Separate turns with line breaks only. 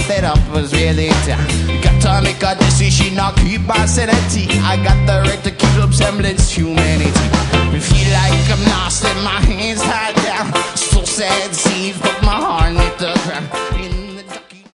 set up was reality. Got to make a decision, not keep my sanity. I got the right to keep up semblance humanity.